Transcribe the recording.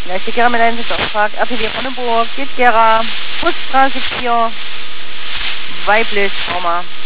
Leichte Gera mit Einsatzauftrag, RTW Ronneburg, geht Gera, Busstraße 4, weiblich, Trauma.